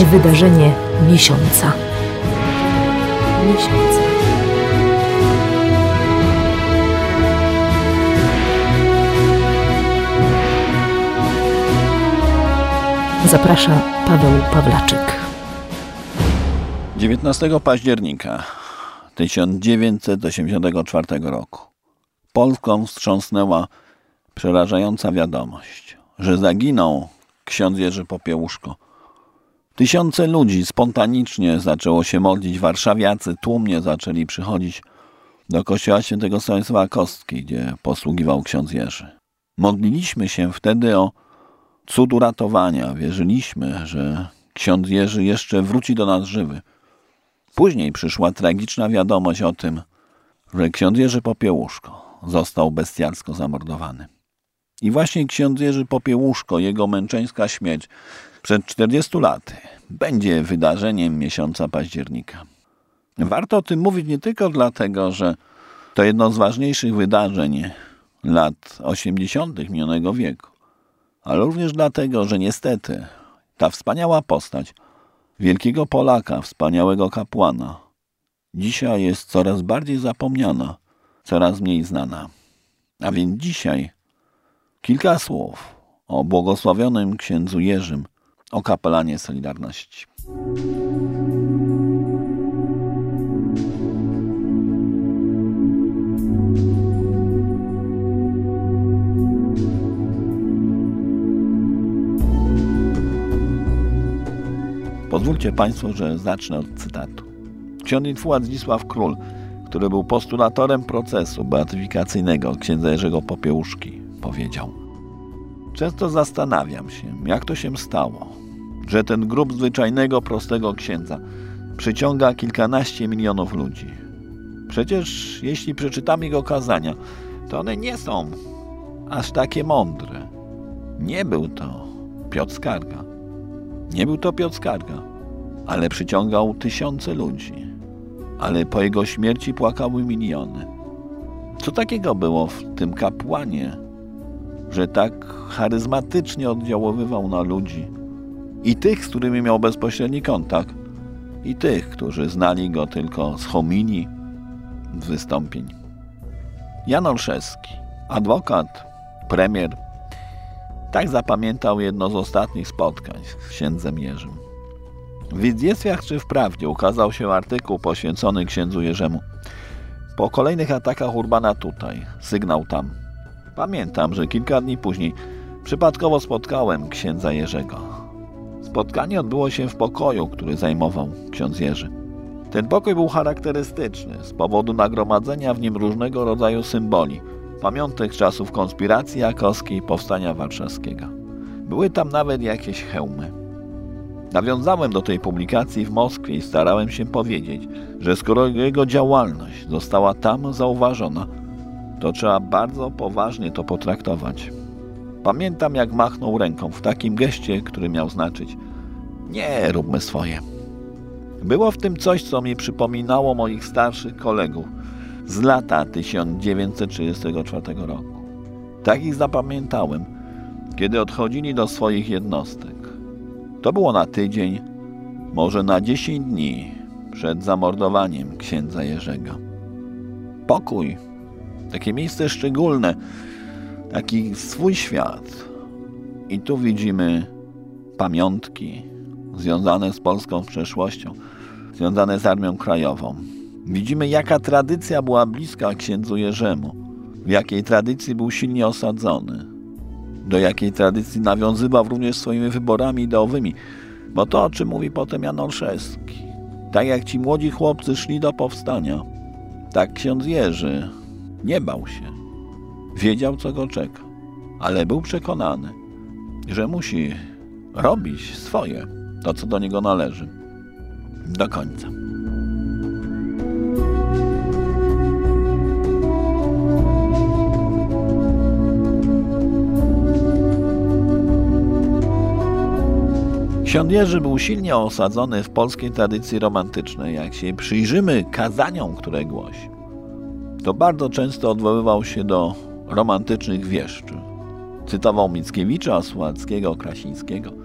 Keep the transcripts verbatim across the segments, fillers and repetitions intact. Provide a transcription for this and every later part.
Wydarzenie miesiąca. Miesiąca. Zaprasza Paweł Pawlaczyk. dziewiętnastego października tysiąc dziewięćset osiemdziesiątego czwartego roku Polską wstrząsnęła przerażająca wiadomość, że zaginął ksiądz Jerzy Popiełuszko. Tysiące ludzi spontanicznie zaczęło się modlić. Warszawiacy tłumnie zaczęli przychodzić do kościoła świętego Stanisława Kostki, gdzie posługiwał ksiądz Jerzy. Modliliśmy się wtedy o cud uratowania. Wierzyliśmy, że ksiądz Jerzy jeszcze wróci do nas żywy. Później przyszła tragiczna wiadomość o tym, że ksiądz Jerzy Popiełuszko został bestialsko zamordowany. I właśnie ksiądz Jerzy Popiełuszko, jego męczeńska śmierć przed czterdziestu laty, będzie wydarzeniem miesiąca października. Warto o tym mówić nie tylko dlatego, że to jedno z ważniejszych wydarzeń lat osiemdziesiątych minionego wieku, ale również dlatego, że niestety ta wspaniała postać wielkiego Polaka, wspaniałego kapłana, dzisiaj jest coraz bardziej zapomniana, coraz mniej znana. A więc dzisiaj kilka słów o błogosławionym księdzu Jerzym, o kapelanie Solidarności. Pozwólcie Państwo, że zacznę od cytatu. Ksiądz Infułat Zdzisław Król, który był postulatorem procesu beatyfikacyjnego księdza Jerzego Popiełuszki, powiedział: często zastanawiam się, jak to się stało, że ten grób zwyczajnego, prostego księdza przyciąga kilkanaście milionów ludzi. Przecież jeśli przeczytamy jego kazania, to one nie są aż takie mądre. Nie był to Piotr Skarga. Nie był to Piotr Skarga, ale przyciągał tysiące ludzi. Ale po jego śmierci płakały miliony. Co takiego było w tym kapłanie, że tak charyzmatycznie oddziaływał na ludzi? I tych, z którymi miał bezpośredni kontakt, i tych, którzy znali go tylko z homilii, z wystąpień. Jan Olszewski, adwokat, premier, tak zapamiętał jedno z ostatnich spotkań z księdzem Jerzym. W Widziectwach czy w Prawdzie ukazał się artykuł poświęcony księdzu Jerzemu. Po kolejnych atakach Urbana tutaj, sygnał tam. Pamiętam, że kilka dni później przypadkowo spotkałem księdza Jerzego. Spotkanie odbyło się w pokoju, który zajmował ksiądz Jerzy. Ten pokój był charakterystyczny z powodu nagromadzenia w nim różnego rodzaju symboli, pamiątek czasów konspiracji jakowskiej i powstania warszawskiego. Były tam nawet jakieś hełmy. Nawiązałem do tej publikacji w Moskwie i starałem się powiedzieć, że skoro jego działalność została tam zauważona, to trzeba bardzo poważnie to potraktować. Pamiętam, jak machnął ręką w takim geście, który miał znaczyć: nie róbmy swoje. Było w tym coś, co mi przypominało moich starszych kolegów z lata tysiąc dziewięćset trzydziestego czwartego roku. Tak ich zapamiętałem, kiedy odchodzili do swoich jednostek. To było na tydzień, może na dziesięć dni przed zamordowaniem księdza Jerzego. Pokój, takie miejsce szczególne, taki swój świat. I tu widzimy pamiątki związane z polską przeszłością, związane z Armią Krajową. Widzimy, jaka tradycja była bliska księdzu Jerzemu, w jakiej tradycji był silnie osadzony, do jakiej tradycji nawiązywał również swoimi wyborami ideowymi. Bo to, o czym mówi potem Jan Olszewski, tak jak ci młodzi chłopcy szli do powstania, tak ksiądz Jerzy nie bał się. Wiedział, co go czeka, ale był przekonany, że musi robić swoje, to, co do niego należy, do końca. Ksiądz Jerzy był silnie osadzony w polskiej tradycji romantycznej. Jak się przyjrzymy kazaniom, które głosił, to bardzo często odwoływał się do romantycznych wieszczy. Cytował Mickiewicza, Słowackiego, Krasińskiego.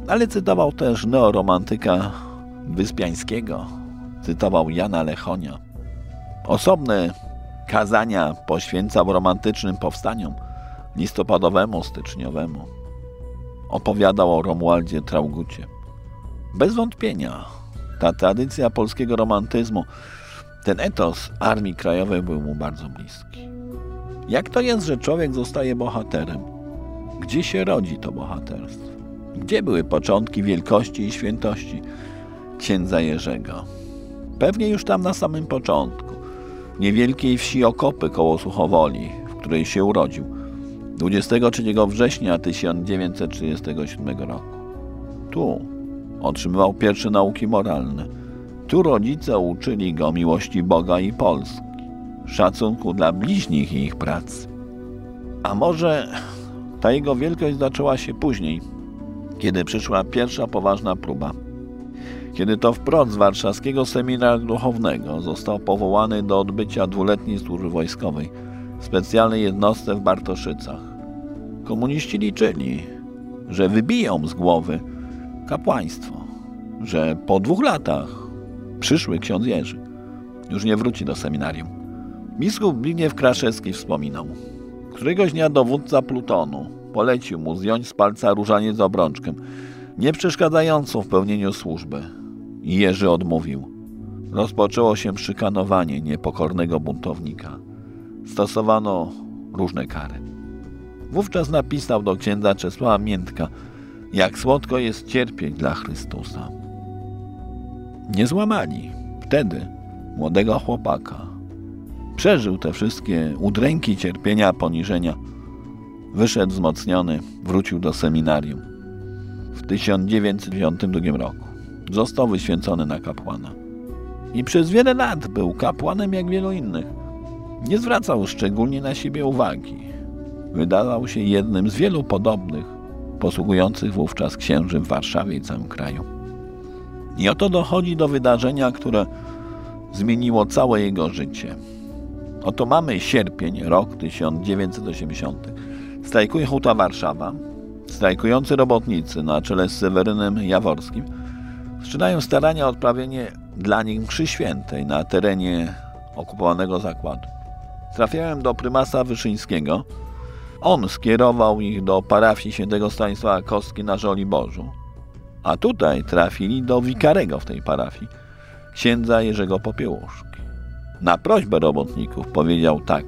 Ale cytował też neoromantyka Wyspiańskiego, cytował Jana Lechonia. Osobne kazania poświęcał romantycznym powstaniom listopadowemu, styczniowemu. Opowiadał o Romualdzie Traugutcie. Bez wątpienia ta tradycja polskiego romantyzmu, ten etos Armii Krajowej był mu bardzo bliski. Jak to jest, że człowiek zostaje bohaterem? Gdzie się rodzi to bohaterstwo? Gdzie były początki wielkości i świętości księdza Jerzego? Pewnie już tam na samym początku, niewielkiej wsi Okopy koło Suchowoli, w której się urodził, dwudziestego trzeciego września tysiąc dziewięćset trzydziestego siódmego roku. Tu otrzymywał pierwsze nauki moralne. Tu rodzice uczyli go miłości Boga i Polski, szacunku dla bliźnich i ich pracy. A może ta jego wielkość zaczęła się później, kiedy przyszła pierwsza poważna próba. Kiedy to wprost z warszawskiego seminarium duchownego został powołany do odbycia dwuletniej służby wojskowej w specjalnej jednostce w Bartoszycach. Komuniści liczyli, że wybiją z głowy kapłaństwo, że po dwóch latach przyszły ksiądz Jerzy już nie wróci do seminarium. Biskup Zbigniew Kraszewski wspominał: któregoś dnia dowódca plutonu polecił mu zdjąć z palca różaniec z obrączkiem, nie przeszkadzającą w pełnieniu służby. I Jerzy odmówił. Rozpoczęło się szykanowanie niepokornego buntownika. Stosowano różne kary. Wówczas napisał do księdza Czesława Miętka, jak słodko jest cierpieć dla Chrystusa. Nie złamali wtedy młodego chłopaka. Przeżył te wszystkie udręki, cierpienia, poniżenia. Wyszedł wzmocniony, wrócił do seminarium. W tysiąc dziewięćset dziewiątym drugim roku został wyświęcony na kapłana. I przez wiele lat był kapłanem jak wielu innych. Nie zwracał szczególnie na siebie uwagi. Wydawał się jednym z wielu podobnych, posługujących wówczas księży w Warszawie i całym kraju. I oto dochodzi do wydarzenia, które zmieniło całe jego życie. Oto mamy sierpień, rok tysiąc dziewięćset osiemdziesiąty. Strajkuje Huta Warszawa. Strajkujący robotnicy na czele z Sewerynem Jaworskim wszczynają starania o odprawienie dla nich mszy świętej na terenie okupowanego zakładu. Trafiałem do prymasa Wyszyńskiego. On skierował ich do parafii świętego Stanisława Kostki na Żoliborzu. A tutaj trafili do wikarego w tej parafii, księdza Jerzego Popiełuszki. Na prośbę robotników powiedział tak.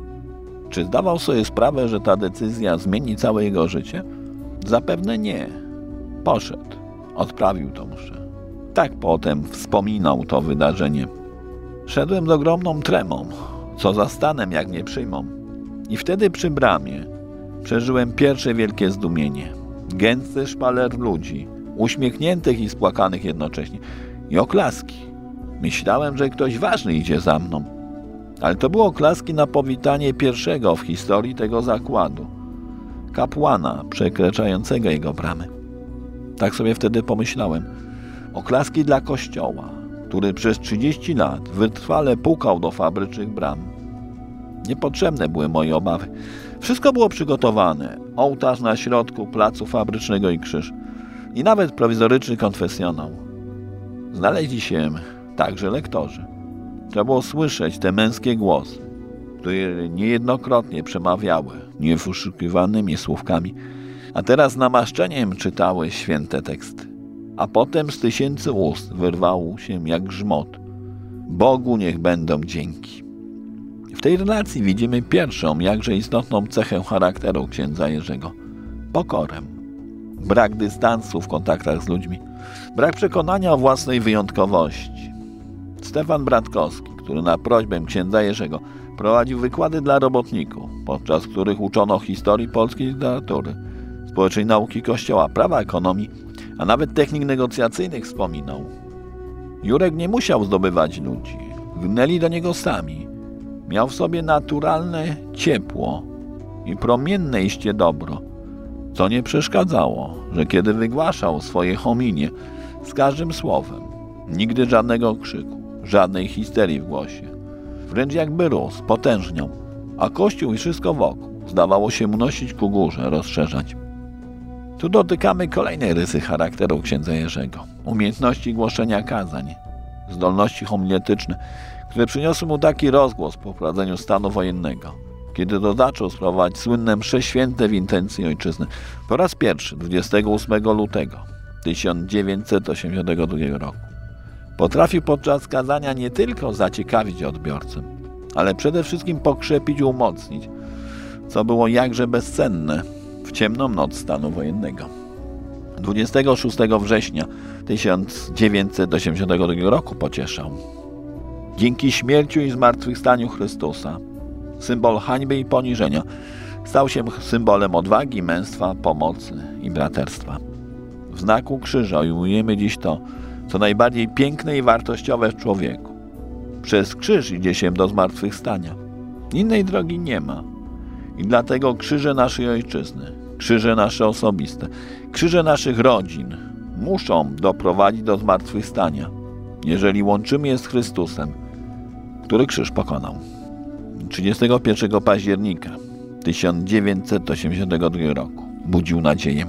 Czy zdawał sobie sprawę, że ta decyzja zmieni całe jego życie? Zapewne nie. Poszedł, odprawił to mszę. Tak potem wspominał to wydarzenie. Szedłem z ogromną tremą. Co za stanem, jak mnie przyjmą. I wtedy przy bramie przeżyłem pierwsze wielkie zdumienie. Gęsty szpaler ludzi, uśmiechniętych i spłakanych jednocześnie. I oklaski. Myślałem, że ktoś ważny idzie za mną. Ale to było oklaski na powitanie pierwszego w historii tego zakładu. Kapłana przekraczającego jego bramy. Tak sobie wtedy pomyślałem. Oklaski dla kościoła, który przez trzydzieści lat wytrwale pukał do fabrycznych bram. Niepotrzebne były moje obawy. Wszystko było przygotowane. Ołtarz na środku placu fabrycznego i krzyż. I nawet prowizoryczny konfesjonał. Znaleźli się także lektorzy. Trzeba było słyszeć te męskie głosy, które niejednokrotnie przemawiały niewyszukiwanymi słówkami, a teraz namaszczeniem czytały święte teksty. A potem z tysięcy ust wyrwało się jak grzmot. Bogu niech będą dzięki. W tej relacji widzimy pierwszą, jakże istotną cechę charakteru księdza Jerzego. Pokorę. Brak dystansu w kontaktach z ludźmi. Brak przekonania o własnej wyjątkowości. Stefan Bratkowski, który na prośbę księdza Jerzego prowadził wykłady dla robotników, podczas których uczono historii polskiej literatury, społecznej nauki Kościoła, prawa ekonomii, a nawet technik negocjacyjnych, wspominał. Jurek nie musiał zdobywać ludzi. Gnęli do niego sami. Miał w sobie naturalne ciepło i promienne iście dobro, co nie przeszkadzało, że kiedy wygłaszał swoje hominie z każdym słowem, nigdy żadnego krzyku, żadnej histerii w głosie. Wręcz jakby rósł, potężniał, a Kościół i wszystko wokół zdawało się unosić ku górze, rozszerzać. Tu dotykamy kolejnej rysy charakteru księdza Jerzego. Umiejętności głoszenia kazań, zdolności homiletyczne, które przyniosły mu taki rozgłos po wprowadzeniu stanu wojennego, kiedy to zaczął sprawować słynne msze święte w intencji ojczyzny. Po raz pierwszy, dwudziestego ósmego lutego tysiąc dziewięćset osiemdziesiątego drugiego roku. Potrafił podczas kazania nie tylko zaciekawić odbiorcę, ale przede wszystkim pokrzepić i umocnić, co było jakże bezcenne w ciemną noc stanu wojennego. dwudziestego szóstego września tysiąc dziewięćset osiemdziesiątego drugiego roku pocieszał. Dzięki śmierci i zmartwychwstaniu Chrystusa symbol hańby i poniżenia stał się symbolem odwagi, męstwa, pomocy i braterstwa. W znaku krzyża ujmujemy dziś to, co najbardziej piękne i wartościowe w człowieku. Przez krzyż idzie się do zmartwychwstania. Innej drogi nie ma. I dlatego krzyże naszej ojczyzny, krzyże nasze osobiste, krzyże naszych rodzin muszą doprowadzić do zmartwychwstania, jeżeli łączymy je z Chrystusem, który krzyż pokonał. trzydziestego pierwszego października tysiąc dziewięćset osiemdziesiątego drugiego roku budził nadzieję.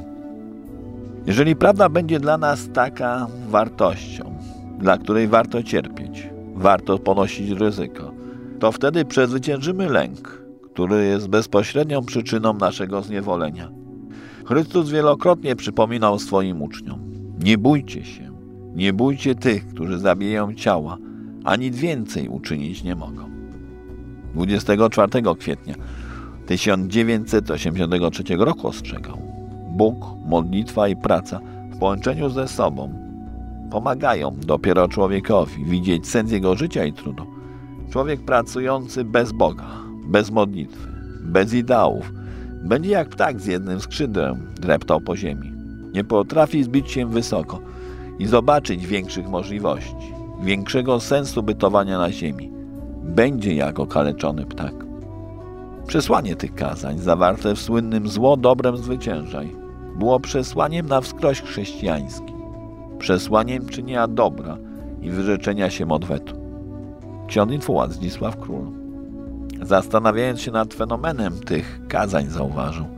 Jeżeli prawda będzie dla nas taka wartością, dla której warto cierpieć, warto ponosić ryzyko, to wtedy przezwyciężymy lęk, który jest bezpośrednią przyczyną naszego zniewolenia. Chrystus wielokrotnie przypominał swoim uczniom: nie bójcie się, nie bójcie tych, którzy zabijają ciała, a nic więcej uczynić nie mogą. dwudziestego czwartego kwietnia tysiąc dziewięćset osiemdziesiątego trzeciego roku ostrzegał: Bóg, modlitwa i praca w połączeniu ze sobą pomagają dopiero człowiekowi widzieć sens jego życia i trudu. Człowiek pracujący bez Boga, bez modlitwy, bez ideałów będzie jak ptak z jednym skrzydłem dreptał po ziemi. Nie potrafi zbić się wysoko i zobaczyć większych możliwości, większego sensu bytowania na ziemi. Będzie jak okaleczony ptak. Przesłanie tych kazań, zawarte w słynnym zło dobrem zwyciężaj, było przesłaniem na wskroś chrześcijańskim. Przesłaniem czynienia dobra i wyrzeczenia się odwetu. Ksiądz Infułat Zdzisław Król, zastanawiając się nad fenomenem tych kazań, zauważył: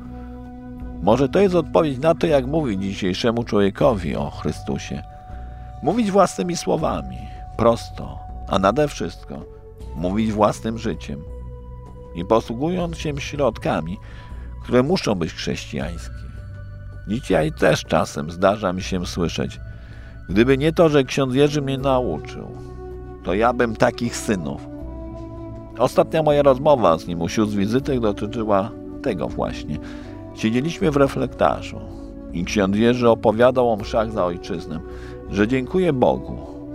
może to jest odpowiedź na to, jak mówić dzisiejszemu człowiekowi o Chrystusie. Mówić własnymi słowami, prosto, a nade wszystko mówić własnym życiem i posługując się środkami, które muszą być chrześcijańskie. Dzisiaj też czasem zdarza mi się słyszeć: gdyby nie to, że ksiądz Jerzy mnie nauczył, to ja bym takich synów. Ostatnia moja rozmowa z nim u sióstr wizytek dotyczyła tego właśnie. Siedzieliśmy w reflektarzu i ksiądz Jerzy opowiadał o mszach za ojczyznę, że dziękuję Bogu,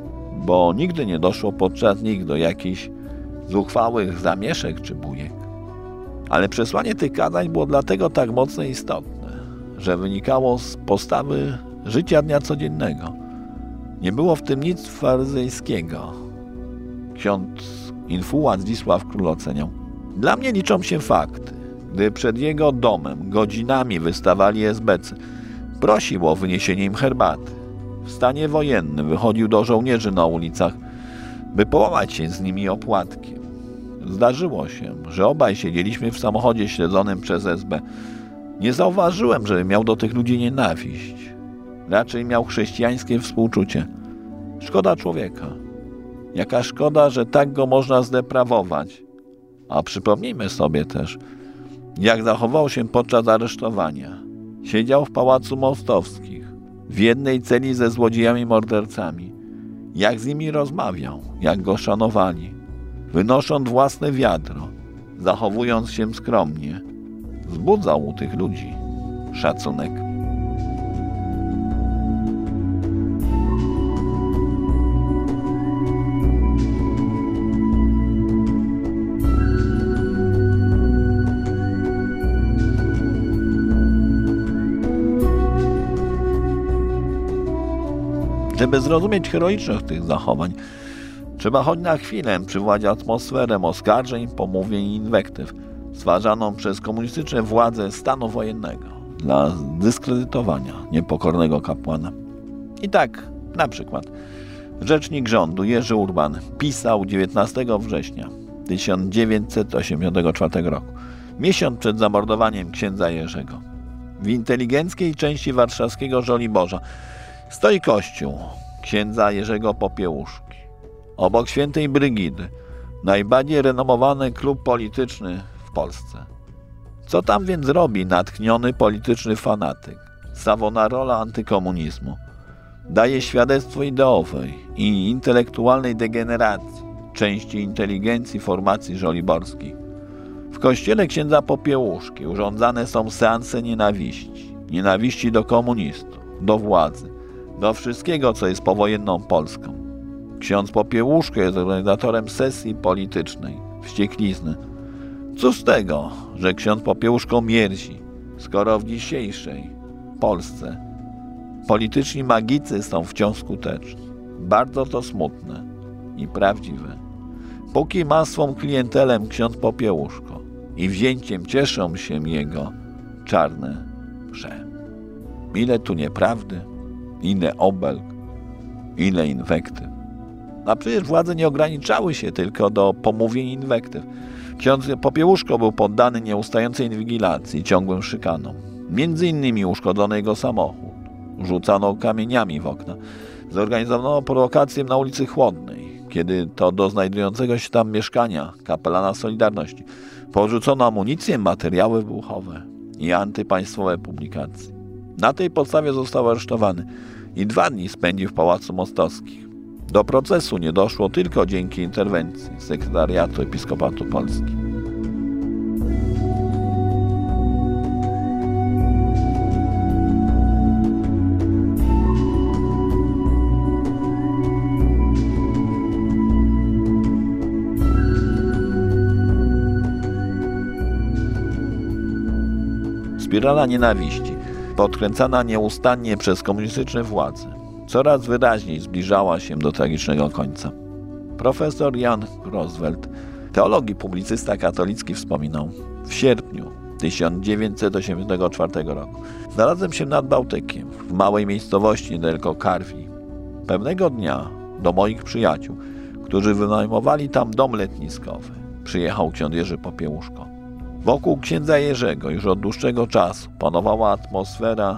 bo nigdy nie doszło podczas nich do jakichś zuchwałych zamieszek czy bujek. Ale przesłanie tych kazań było dlatego tak mocno istotne, że wynikało z postawy życia dnia codziennego. Nie było w tym nic faryzejskiego. Ksiądz Infułat Zdzisław Król oceniał: dla mnie liczą się fakty. Gdy przed jego domem godzinami wystawali esbecy, prosił o wyniesienie im herbaty. W stanie wojennym wychodził do żołnierzy na ulicach, by połamać się z nimi opłatkiem. Zdarzyło się, że obaj siedzieliśmy w samochodzie śledzonym przez S B. Nie zauważyłem, żeby miał do tych ludzi nienawiść. Raczej miał chrześcijańskie współczucie. Szkoda człowieka. Jaka szkoda, że tak go można zdeprawować. A przypomnijmy sobie też, jak zachował się podczas aresztowania. Siedział w Pałacu Mostowskich, w jednej celi ze złodziejami mordercami. Jak z nimi rozmawiał, jak go szanowali. Wynosząc własne wiadro, zachowując się skromnie, wzbudzał u tych ludzi szacunek. Żeby zrozumieć heroiczność tych zachowań, trzeba choć na chwilę przywołać atmosferę oskarżeń, pomówień i inwektyw stwarzaną przez komunistyczne władze stanu wojennego dla dyskredytowania niepokornego kapłana. I tak, na przykład, rzecznik rządu Jerzy Urban pisał dziewiętnastego września tysiąc dziewięćset osiemdziesiątego czwartego roku, miesiąc przed zamordowaniem księdza Jerzego: W inteligenckiej części warszawskiego Żoliborza stoi kościół księdza Jerzego Popiełuszki. Obok świętej Brygidy najbardziej renomowany klub polityczny w Polsce. Co tam więc robi natchniony polityczny fanatyk? Savonarola antykomunizmu. Daje świadectwo ideowej i intelektualnej degeneracji części inteligencji formacji żoliborskich. W kościele księdza Popiełuszki urządzane są seanse nienawiści. Nienawiści do komunistów, do władzy, do wszystkiego, co jest powojenną Polską. Ksiądz Popiełuszko jest organizatorem sesji politycznej, wścieklizny. Cóż z tego, że ksiądz Popiełuszko mierzi, skoro w dzisiejszej Polsce polityczni magicy są wciąż skuteczni. Bardzo to smutne i prawdziwe. Póki ma swą klientelem ksiądz Popiełuszko i wzięciem cieszą się jego czarne msze. Ile tu nieprawdy, ile obelg, ile inwektyw. A przecież władze nie ograniczały się tylko do pomówień i inwektyw. Ksiądz Popiełuszko był poddany nieustającej inwigilacji i ciągłym szykanom. Między innymi uszkodzono jego samochód, rzucano kamieniami w okna. Zorganizowano prowokację na ulicy Chłodnej, kiedy to do znajdującego się tam mieszkania kapelana Solidarności porzucono amunicję, materiały wybuchowe i antypaństwowe publikacje. Na tej podstawie został aresztowany i dwa dni spędził w Pałacu Mostowskich. Do procesu nie doszło tylko dzięki interwencji Sekretariatu Episkopatu Polski. Spirala nienawiści, podkręcana nieustannie przez komunistyczne władze, coraz wyraźniej zbliżała się do tragicznego końca. Profesor Jan Roosevelt, teolog i publicysta katolicki, wspominał: w sierpniu tysiąc dziewięćset osiemdziesiątego czwartego roku znalazłem się nad Bałtykiem, w małej miejscowości niedaleko Karwi. Pewnego dnia do moich przyjaciół, którzy wynajmowali tam dom letniskowy, przyjechał ksiądz Jerzy Popiełuszko. Wokół księdza Jerzego już od dłuższego czasu panowała atmosfera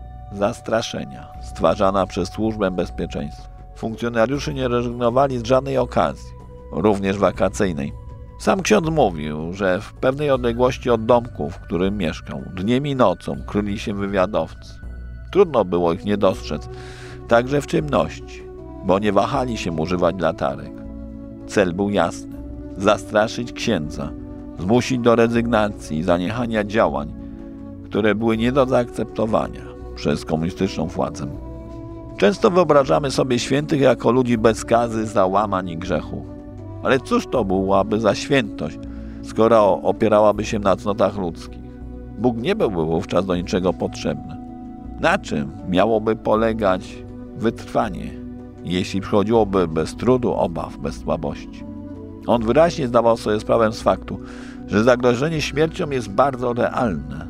zastraszenia stwarzana przez Służbę Bezpieczeństwa. Funkcjonariusze nie rezygnowali z żadnej okazji, również wakacyjnej. Sam ksiądz mówił, że w pewnej odległości od domku, w którym mieszkał, dniem i nocą kryli się wywiadowcy. Trudno było ich nie dostrzec, także w ciemności, bo nie wahali się używać latarek. Cel był jasny: zastraszyć księdza, zmusić do rezygnacji i zaniechania działań, które były nie do zaakceptowania przez komunistyczną władzę. Często wyobrażamy sobie świętych jako ludzi bez skazy, załamań i grzechu. Ale cóż to byłaby za świętość, skoro opierałaby się na cnotach ludzkich? Bóg nie byłby wówczas do niczego potrzebny. Na czym miałoby polegać wytrwanie, jeśli przychodziłoby bez trudu, obaw, bez słabości? On wyraźnie zdawał sobie sprawę z faktu, że zagrożenie śmiercią jest bardzo realne.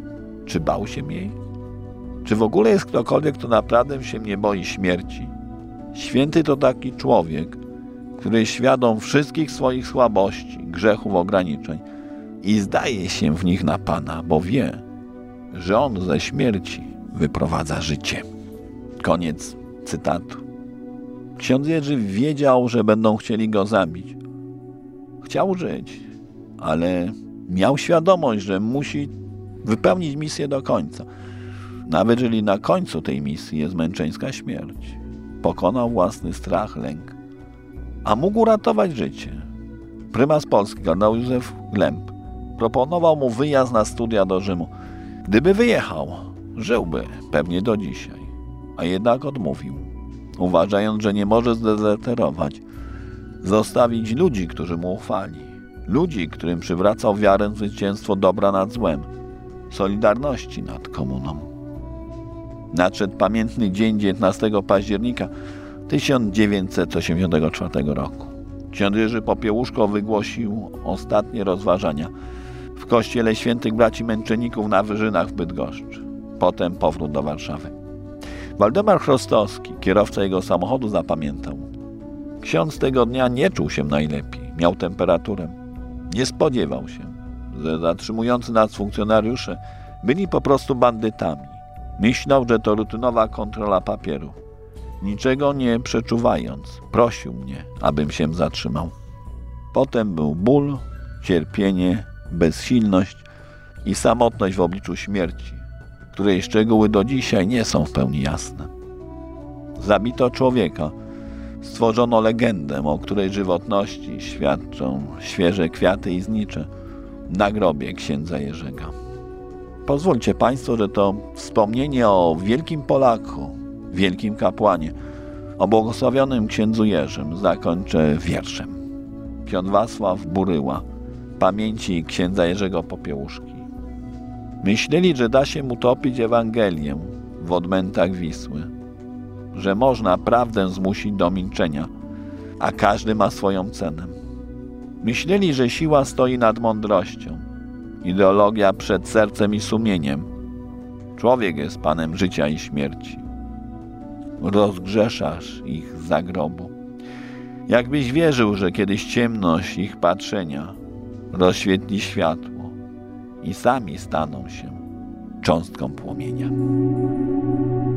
Czy bał się jej? Czy w ogóle jest ktokolwiek, kto naprawdę się nie boi śmierci? Święty to taki człowiek, który jest świadom wszystkich swoich słabości, grzechów, ograniczeń i zdaje się w nich na Pana, bo wie, że On ze śmierci wyprowadza życie. Koniec cytatu. Ksiądz Jerzy wiedział, że będą chcieli go zabić. Chciał żyć, ale miał świadomość, że musi wypełnić misję do końca. Nawet jeżeli na końcu tej misji jest męczeńska śmierć. Pokonał własny strach, lęk, a mógł uratować życie. Prymas Polski, kardynał Józef Glemp, proponował mu wyjazd na studia do Rzymu. Gdyby wyjechał, żyłby pewnie do dzisiaj, a jednak odmówił, uważając, że nie może zdezerterować, zostawić ludzi, którzy mu ufali, ludzi, którym przywracał wiarę w zwycięstwo dobra nad złem, solidarności nad komuną. Nadszedł pamiętny dzień dziewiętnastego października tysiąc dziewięćset osiemdziesiątego czwartego roku. Ksiądz Jerzy Popiełuszko wygłosił ostatnie rozważania w kościele świętych braci męczenników na Wyżynach w Bydgoszczy. Potem powrót do Warszawy. Waldemar Chrostowski, kierowca jego samochodu, zapamiętał: ksiądz tego dnia nie czuł się najlepiej, miał temperaturę. Nie spodziewał się, że zatrzymujący nas funkcjonariusze Byli po prostu bandytami. Myślał, że to rutynowa kontrola papieru. Niczego nie przeczuwając, prosił mnie, abym się zatrzymał. Potem był ból, cierpienie, bezsilność i samotność w obliczu śmierci, której szczegóły do dzisiaj nie są w pełni jasne. Zabito człowieka, stworzono legendę, o której żywotności świadczą świeże kwiaty i znicze na grobie księdza Jerzego. Pozwólcie Państwo, że to wspomnienie o wielkim Polaku, wielkim kapłanie, o błogosławionym księdzu Jerzym zakończę wierszem. Ksiądz Wacław Buryła, pamięci księdza Jerzego Popiełuszki. Myśleli, że da się utopić Ewangelię w odmętach Wisły, że można prawdę zmusić do milczenia, a każdy ma swoją cenę. Myśleli, że siła stoi nad mądrością, ideologia przed sercem i sumieniem. Człowiek jest panem życia i śmierci. Rozgrzeszasz ich z zagrobu. Jakbyś wierzył, że kiedyś ciemność ich patrzenia rozświetli światło i sami staną się cząstką płomienia.